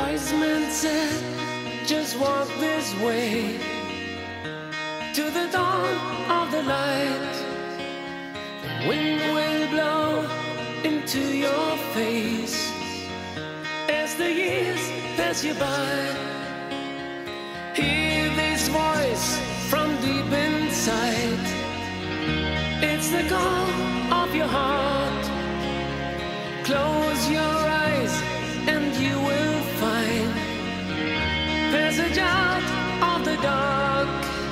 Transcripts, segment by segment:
wise man said, just walk this way to the dawn of the light. The wind will blow into your face as the years pass you by. Hear this voice from deep inside. It's the call of your heart. Close your eyes and you will find passage out of the dark.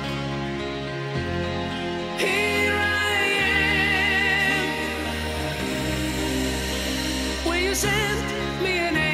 Here I am. Will you send me an